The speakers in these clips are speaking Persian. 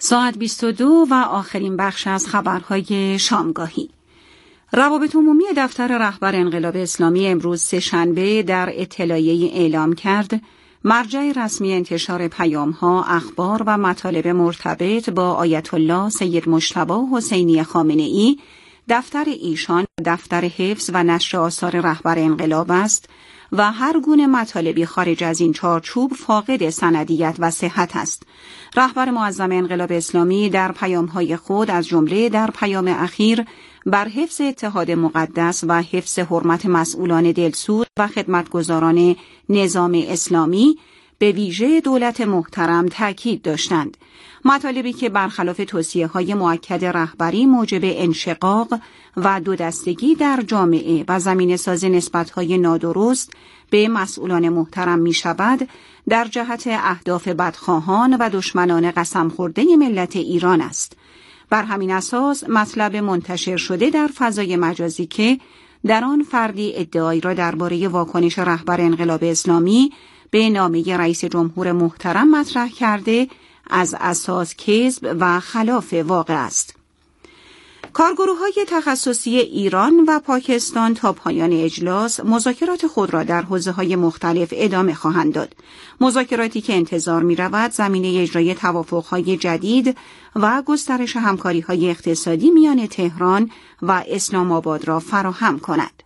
ساعت 22 و آخرین بخش از خبرهای شامگاهی. روابط عمومی دفتر رهبر انقلاب اسلامی امروز سه‌شنبه در اطلاعیه‌ای اعلام کرد مرجع رسمی انتشار پیام‌ها، اخبار و مطالب مرتبط با آیت الله سید مجتبی حسینی خامنه‌ای دفتر ایشان دفتر حفظ و نشر آثار رهبر انقلاب است و هر گونه مطالبی خارج از این چارچوب فاقد سندیت و صحت است. رهبر معظم انقلاب اسلامی در پیام‌های خود از جمله در پیام اخیر بر حفظ اتحاد مقدس و حفظ حرمت مسئولان دلسوز و خدمتگزاران نظام اسلامی به ویژه دولت محترم تاکید داشتند. مطالبی که برخلاف توصیه‌های مؤکد رهبری موجب انشقاق و دودستگی در جامعه و زمینه‌ساز نسبت‌های نادرست به مسئولان محترم می‌شود، در جهت اهداف بدخواهان و دشمنان قسم خورده ملت ایران است. بر همین اساس مطلب منتشر شده در فضای مجازی که در آن فردی ادعایی را درباره واکنش رهبر انقلاب اسلامی به نامه رئیس جمهور محترم مطرح کرده از اساس کذب و خلاف واقع است. کارگروه‌های تخصصی ایران و پاکستان تا پایان اجلاس مذاکرات خود را در حوزه‌های مختلف ادامه خواهند داد. مذاکراتی که انتظار می‌رود زمینه اجرای توافق‌های جدید و گسترش همکاری‌های اقتصادی میان تهران و اسلام آباد را فراهم کند.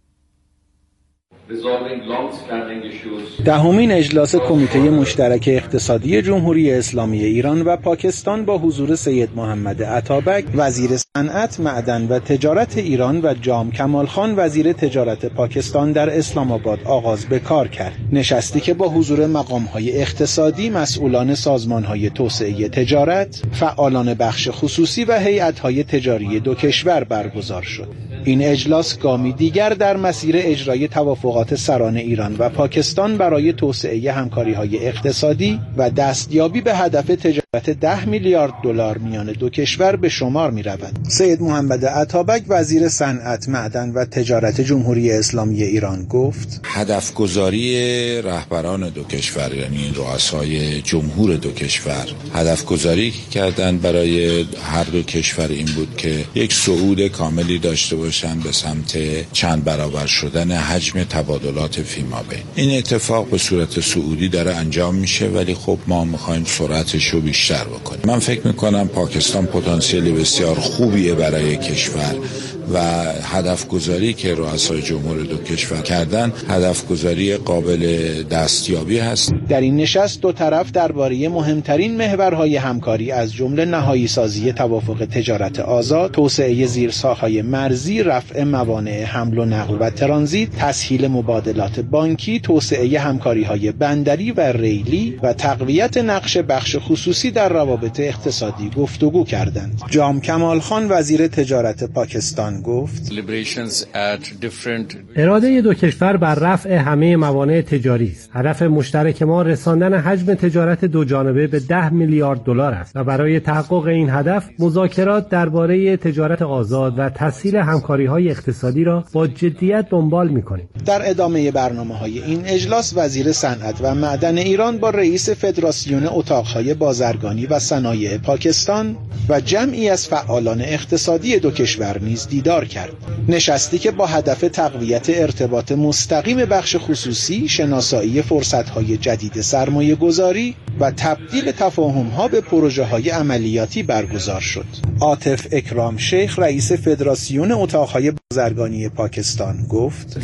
دهمین اجلاس کمیته مشترک اقتصادی جمهوری اسلامی ایران و پاکستان با حضور سید محمد عطابک وزیر صنعت، معدن و تجارت ایران و جام کمال خان وزیر تجارت پاکستان در اسلام آباد آغاز به کار کرد. نشستی که با حضور مقام‌های اقتصادی، مسئولان سازمان‌های توسعه تجارت، فعالان بخش خصوصی و هیئت‌های تجاری دو کشور برگزار شد. این اجلاس گامی دیگر در مسیر اجرای توافقات سران ایران و پاکستان برای توسعه همکاری‌های اقتصادی و دستیابی به هدف تجارت 10 میلیارد دلار میان دو کشور به شمار می‌رود. سید محمد عطابک وزیر صنعت، معدن و تجارت جمهوری اسلامی ایران گفت: هدفگذاری رهبران دو کشور، یعنی رؤسای جمهور دو کشور، هدفگذاری کردن برای هر دو کشور این بود که یک صعود کاملی داشته باشند به سمت چند برابر شدن حجم تبادلات فیمابین. این اتفاق به صورت صعودی داره انجام میشه، ولی خب ما میخوایم سرعتش رو بیشتر بکنیم. من فکر میکنم پاکستان پتانسیل بسیار خوبیه برای کشور و هدفگذاری که رؤسای جمهور دو کشور کردن هدفگذاری قابل دستیابی هست. در این نشست دو طرف درباره مهمترین محورهای همکاری از جمله نهایی سازی توافق تجارت آزاد، توسعه زیرساخت‌های مرزی، رفع موانع حمل و نقل و ترانزیت، تسهیل مبادلات بانکی، توسعه همکاری‌های بندری و ریلی و تقویت نقش بخش خصوصی در روابط اقتصادی گفتگو کردند. جام کمال خان وزیر تجارت پاکستان گفت: اراده دو کشور بر رفع همه موانع تجاری است. هدف مشترک ما رساندن حجم تجارت دو جانبه به 10 میلیارد دلار است و برای تحقق این هدف مذاکرات درباره تجارت آزاد و تسهیل همکاری‌های اقتصادی را با جدیت دنبال می‌کنیم. در ادامه برنامه‌های این اجلاس وزیر صنعت و معدن ایران با رئیس فدراسیون اتاق‌های بازرگانی و صنایع پاکستان و جمعی از فعالان اقتصادی دو کشور نیز دیدار کرد. نشستی که با هدف تقویت ارتباط مستقیم بخش خصوصی، شناسایی فرصت‌های جدید سرمایه‌گذاری و تبدیل تفاهم‌ها به پروژه‌های عملیاتی برگزار شد. عاطف اکرام شیخ رئیس فدراسیون اتاق‌های بازرگانی پاکستان گفت: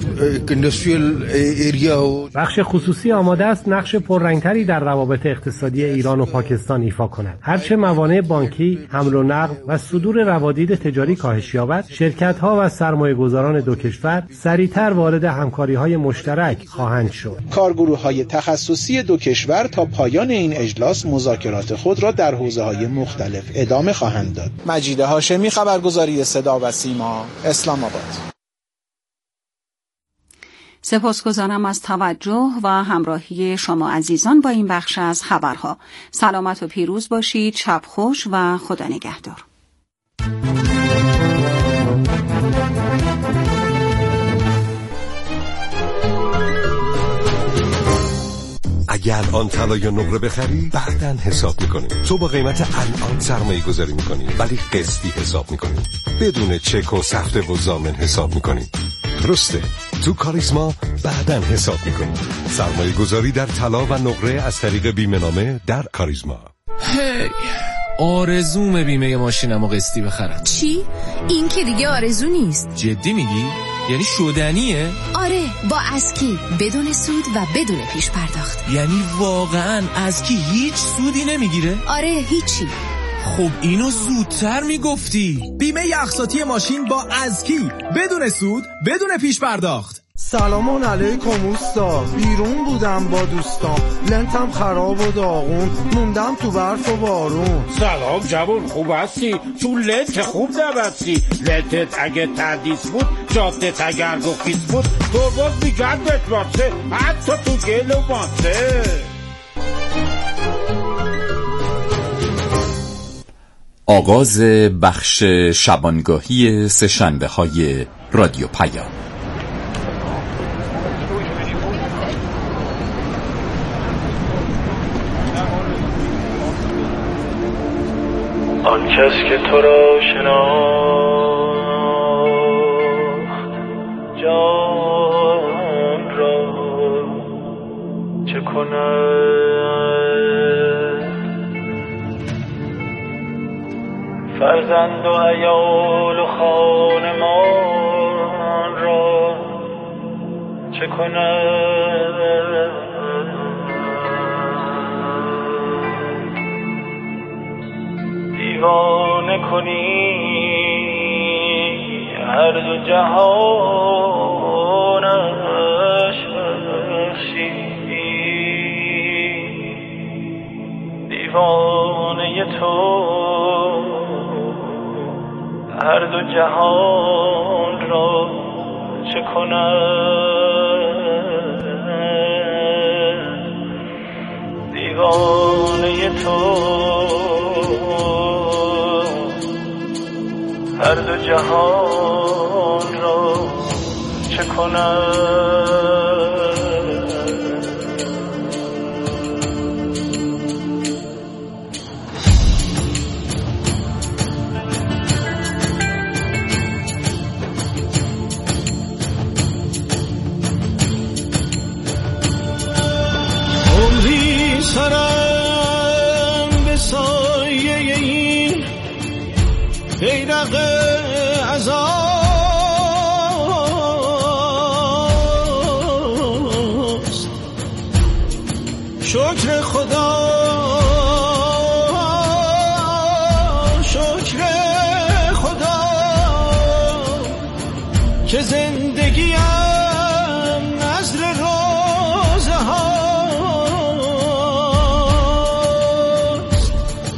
بخش خصوصی آماده است نقش پررنگتری در روابط اقتصادی ایران و پاکستان ایفا کند. هرچه موانع بانکی، حمل و نقل و صدور روادید تجاری کاهش یابد، شرکت‌ها و سرمایه‌گذاران دو کشور سریعتر وارد همکاری‌های مشترک خواهند شد. کارگروه‌های تخصصی دو کشور تا پایان این اجلاس مذاکرات خود را در حوزه‌های مختلف ادامه خواهند داد. مجید هاشمی، خبرگزاری صدا و سیما، اسلام آباد. سپاسگزارم از توجه و همراهی شما عزیزان با این بخش از خبرها. سلامت و پیروز باشید، شب خوش و خدا نگهدار. اگه الان طلا یا نقره بخری بعدن حساب میکنیم. تو با قیمت الان سرمایه گذاری میکنی ولی قسطی حساب میکنی، بدون چک و سفته و ضامن حساب میکنی. درسته، تو کاریزما بعدن حساب میکنی. سرمایه گذاری در طلا و نقره از طریق بیمه نامه در کاریزما. هی آرزوم بیمه ماشینمو قسطی بخرم. چی؟ این که دیگه آرزو نیست. جدی میگی؟ یعنی شدنیه؟ آره، با اسکی بدون سود و بدون پیش پرداخت. یعنی واقعا اسکی هیچ سودی نمیگیره؟ آره، هیچی. خب اینو زودتر میگفتی. بیمه اقساطی ماشین با اسکی بدون سود بدون پیش پرداخت. سلام علیکم اوستا، بیرون بودم با دوستام، لنتم خراب و داغون، موندم تو برف و بارون. سلام جوون، خوب هستی؟ تو لنت خوب نبستی. لنتت اگه تردیس بود، جادت اگر گفیس بود، دروز میگردت واسه حتی تو گل و ماسه. آغاز بخش شبانگاهی سه‌شنبه‌های رادیو پیام. آن کس که تو را شناخت جان را چه کند، فرزند و عیال و خانمان را چه کند، دیوانه کنی هر دو جهانش بخشی، دیوانه تو هر دو جهان را چه کند، دیوانه تو هر دو جهان را چه کند. عمری سرم به سایه این بیرق عزاست، شکر خدا شکر خدا که زندگیم نذر روزه هاست،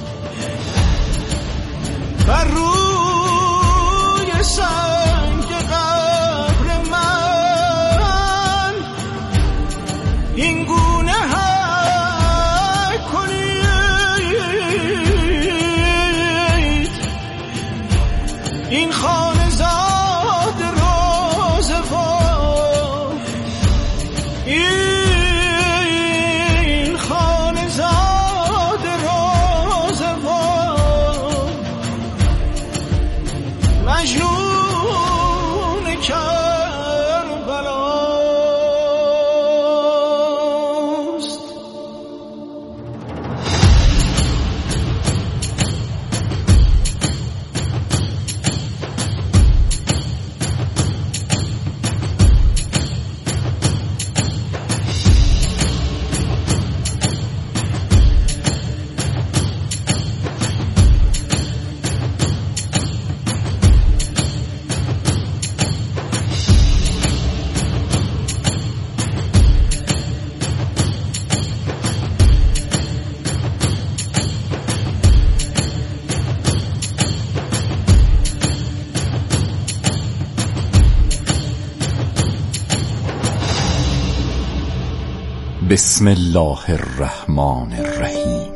بر روی سنگ قبر من این گونه حک کنید، این خانه زاد روزگار، این خانه زاد روزگار، مجنون کربلاست. بسم الله الرحمن الرحیم.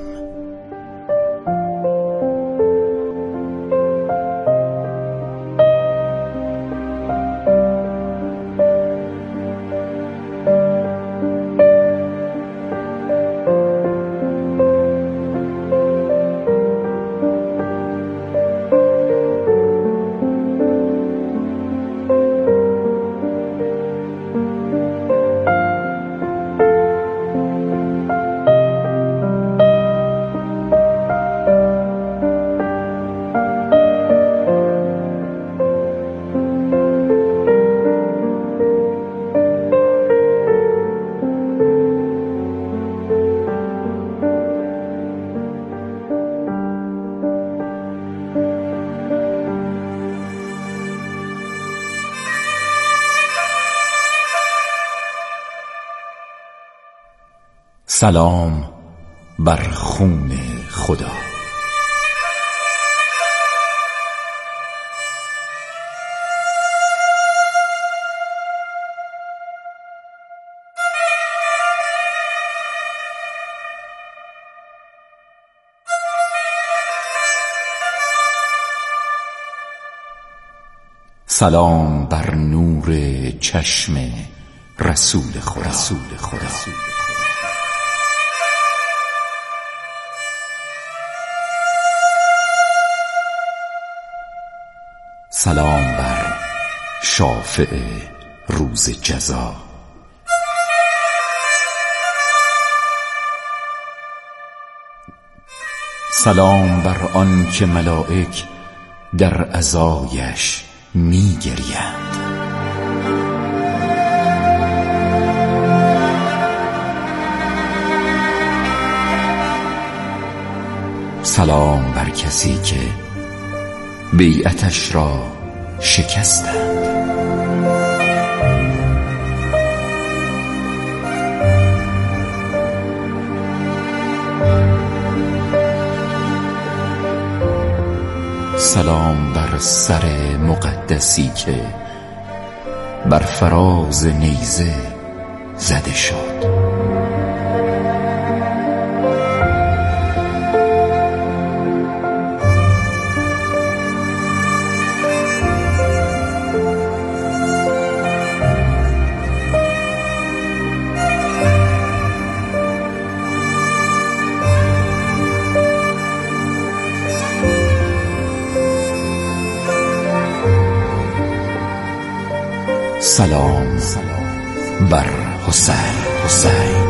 سلام بر خون خدا. سلام بر نور چشم رسول خدا. سلام بر شافع روز جزا. سلام بر آن که ملائک در عزایش می گریند. سلام بر کسی که بیعتش را شکستند. سلام بر سر مقدسی که بر فراز نیزه زده شد. سلام بر حسین.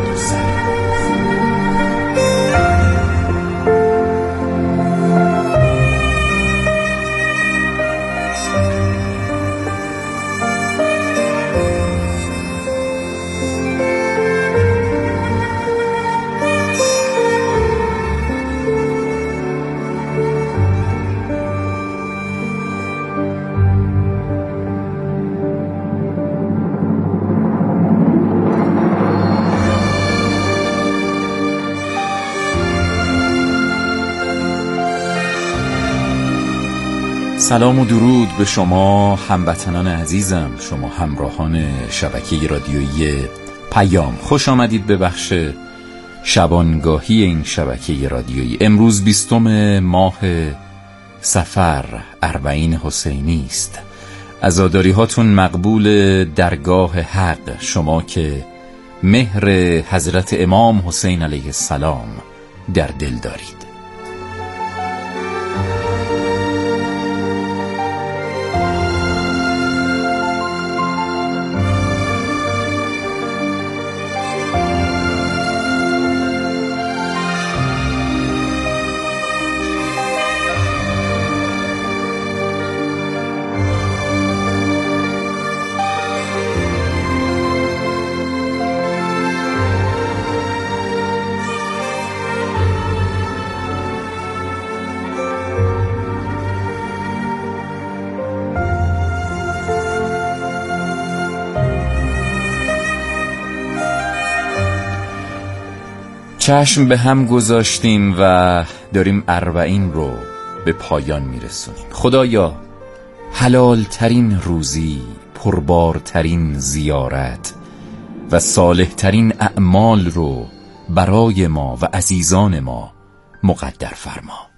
سلام و درود به شما هموطنان عزیزم، شما همراهان شبکه رادیویی پیام. خوش آمدید به بخش شبانگاهی این شبکه رادیویی. امروز 20 ماه صفر، اربعین حسینی است. عزاداری هاتون مقبول درگاه حق، شما که مهر حضرت امام حسین علیه السلام در دل دارید. چشم به هم گذاشتیم و داریم اربعین رو به پایان میرسونیم. خدایا حلال ترین روزی، پربارترین زیارت و صالح ترین اعمال رو برای ما و عزیزان ما مقدر فرما.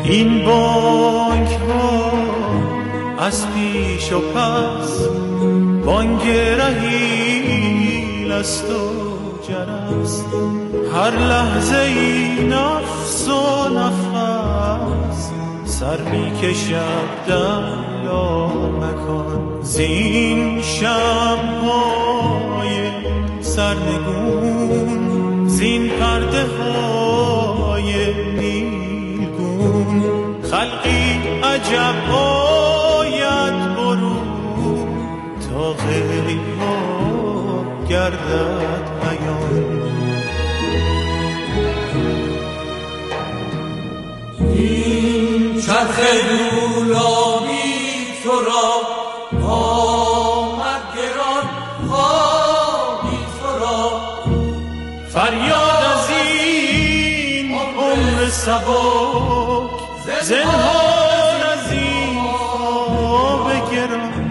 این بانک ها از پیش و پس بانگ رحیل است و جرس، هر لحظه ای نفس و نفس سر می کشد در لامکان. زین شمع‌های سرنگون، زین پرده های نیلگون، خلقی عجب آید برون تا غیب ها گردد عیان. این چرخ دولابی تو را آمد گران، خوابی تو را فریاد از این عمر سبک، زنهار از این خواب گران.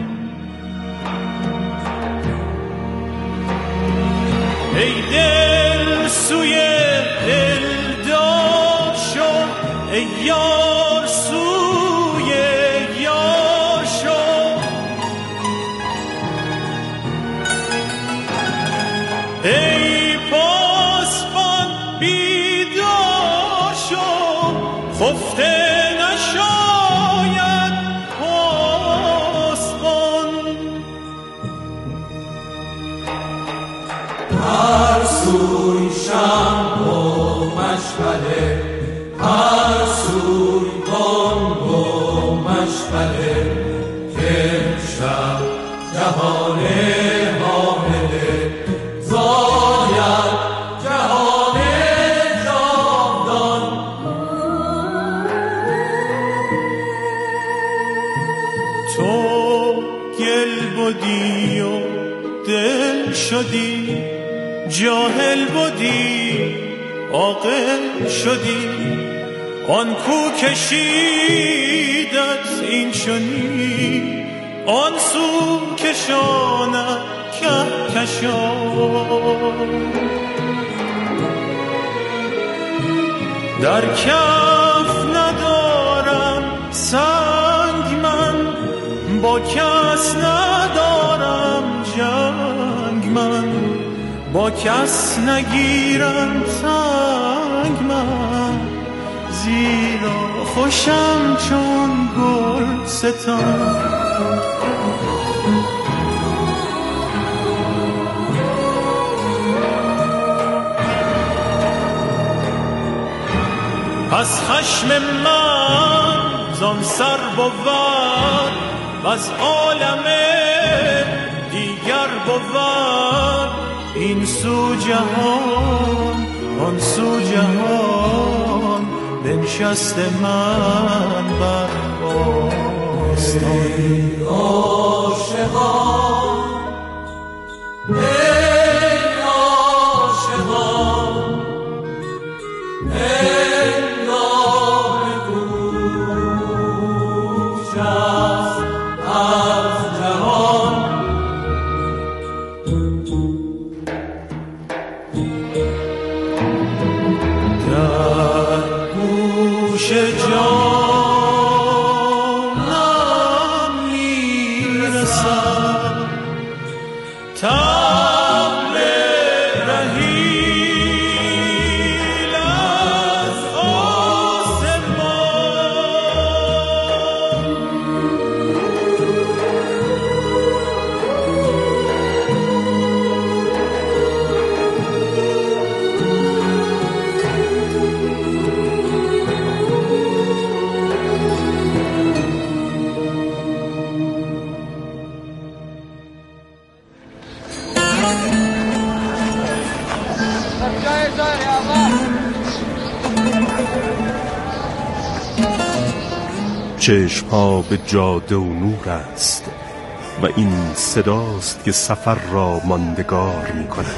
ای دل سوی دلدار شو، ای یار سوی یار شو. ای پاسبان بیدار شو، خفته نشاید پاسبان. هر سوی شمع و مشعله، هر سوی بانگ و مشعله، که شب جهان حامله زاید جهان جاودان. تو گل بودی و دل شدی، جاهل بودی عاقل شدی. آن کو کشیدت این چنین، آن سو کشاند کهکشان. در کف ندارم سنگ من، با کس ندارم جنگ من، با کس نگیرم تنگ من، زیرا خوشم چون گل ستان. پس خشم من زان سر بود و از عالم دیگر بود. این سو جهان آن سو جهان، بنشست من بر آستان. ای عاشقان، ای عاشقان، هنگام کوچ است از جهان. در گوش جانم میرسد طبل رحیل از آسمان. چشم‌ها به جاده و نور است و این صداست که سفر را ماندگار می‌کند.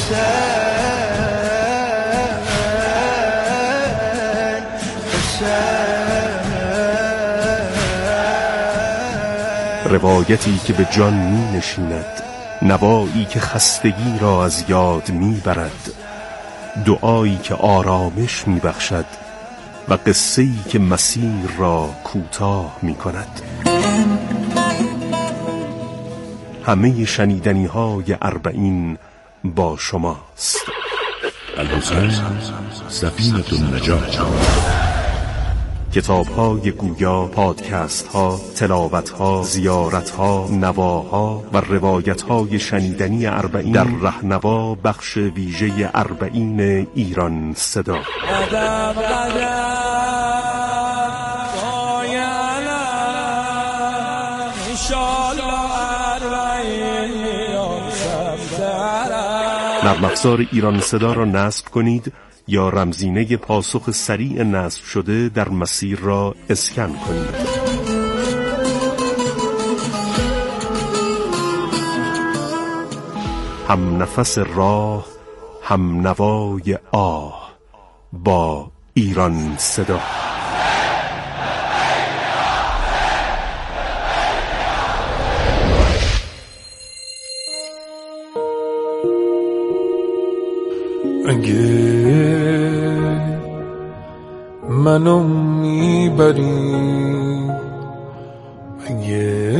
روایتی که به جان می‌نشیند، نوایی که خستگی را از یاد می‌برد، دعایی که آرامش می‌بخشد و قصه‌ای که مسیر را کوتاه می کند. همه شنیدنی‌های اربعین با شماست. الحسین سفینة النجات. کتاب‌های گویا، پادکست‌ها، تلاوت‌ها، زیارت‌ها، نواها و روایت‌های شنیدنی اربعین در رهنوا بخش ویژه اربعین ایران صدا. نرم افزار ایران صدا را نصب کنید یا رمزینه پاسخ سریع نصب شده در مسیر را اسکن کنید. هم نفس راه، هم نوای آه با ایران صدا. اگه منو میبری، اگه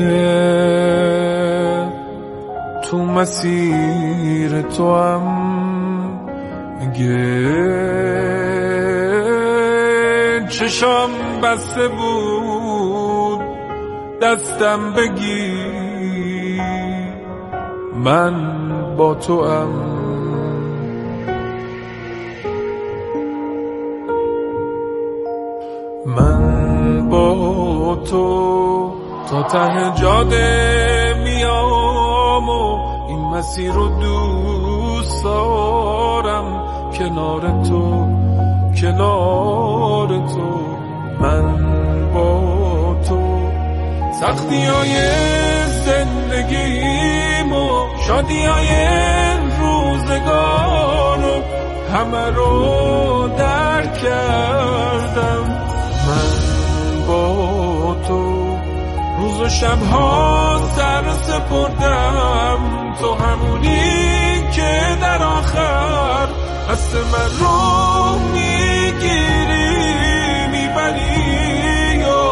تو مسیر تو هم، اگه چشام بسته بود دستم بگی، من با تو هم. من با تو تا ته جاده میام و این مسیر رو دوست دارم، کنار تو، کنار تو. من با تو سختی‌های زندگیم و شادی‌های روزگار رو همه رو درک کردم. من با تو روز و شبها سر سپردم، تو همونی که در آخر دست من رو میگیری، میبری و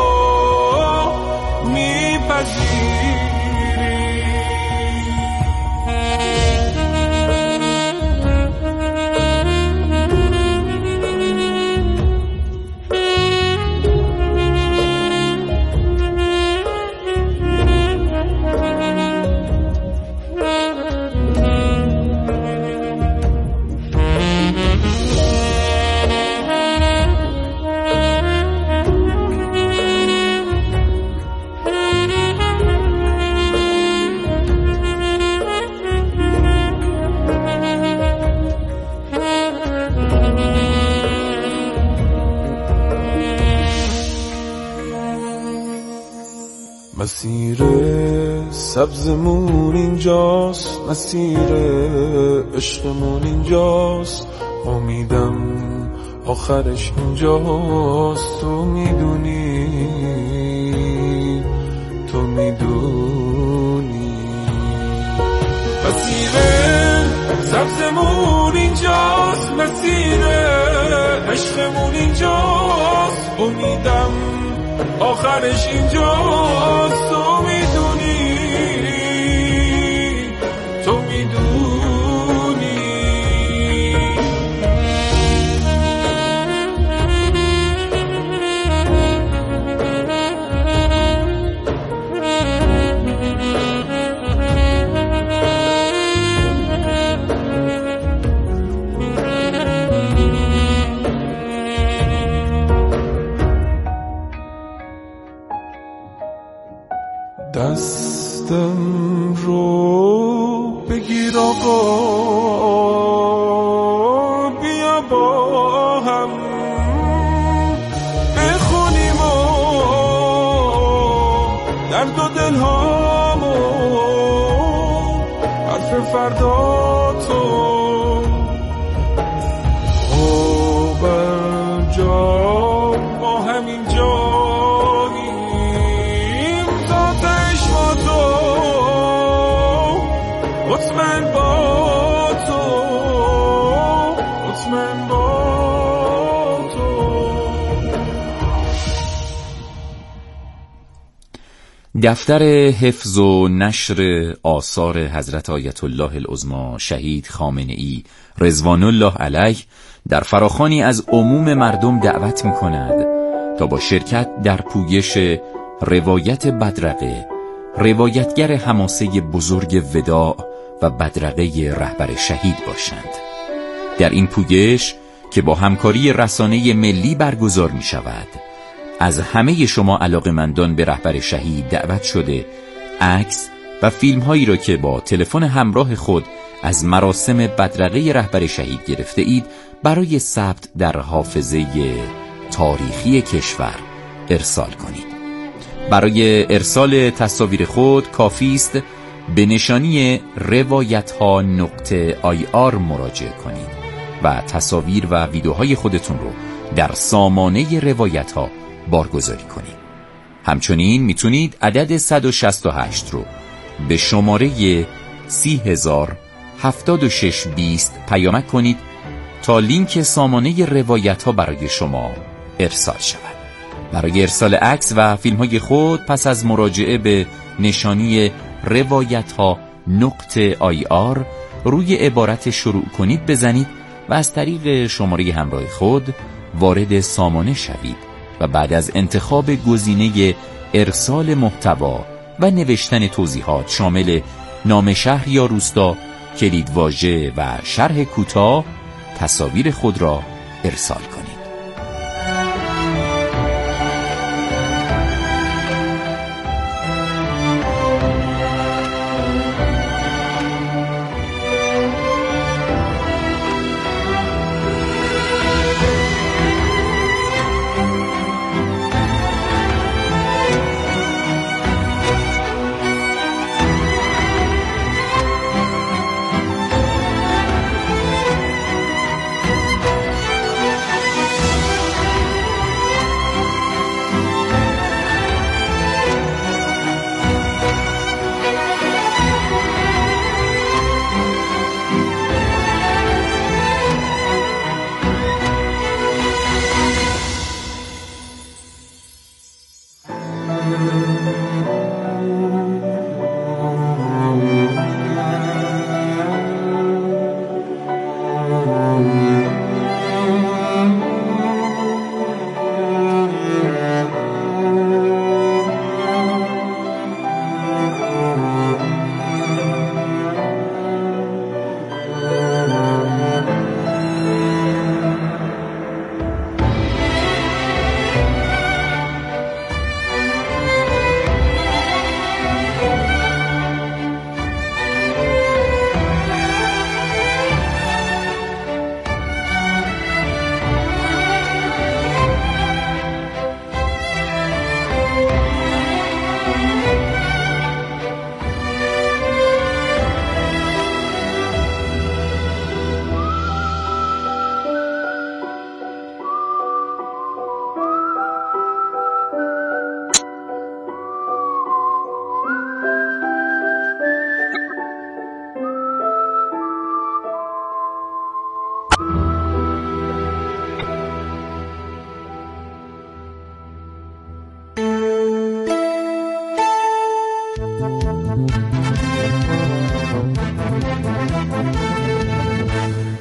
میپذیری. مسیر سبزمون اینجاست، مسیر عشقمون اینجاست، امیدم آخرش اینجاست. تو میدونی، تو میدونی. مسیر سبزمون اینجاست، مسیر عشقمون اینجاست، امیدم آخرش اینجاست. تو میدونی، تو میدونی. دفتر حفظ و نشر آثار حضرت آیت الله العظمی شهید خامنه‌ای رضوان الله علیه در فراخوانی از عموم مردم دعوت می‌کند تا با شرکت در پویش روایت بدرقه، روایتگر حماسه بزرگ وداع و بدرقه رهبر شهید باشند. در این پویش که با همکاری رسانه ملی برگزار می شود، از همه شما علاقه‌مندان به رهبر شهید دعوت شده عکس و فیلم هایی را که با تلفن همراه خود از مراسم بدرقه رهبر شهید گرفته اید برای ثبت در حافظه تاریخی کشور ارسال کنید. برای ارسال تصاویر خود کافی است به نشانی روایتها.ir مراجعه کنید و تصاویر و ویدیوهای خودتون رو در سامانه روایتها بارگذاری کنید. همچنین میتونید عدد 168 رو به شماره 3007620 پیامک کنید تا لینک سامانه روایتها برای شما ارسال شود. برای ارسال عکس و فیلم های خود پس از مراجعه به نشانی روایتها.ir روی عبارت شروع کنید بزنید و از طریق شماره همراه خود وارد سامانه شوید و بعد از انتخاب گزینه ارسال محتوا و نوشتن توضیحات شامل نام شهر یا روستا، کلیدواژه و شرح کوتاه تصاویر خود را ارسال کنید.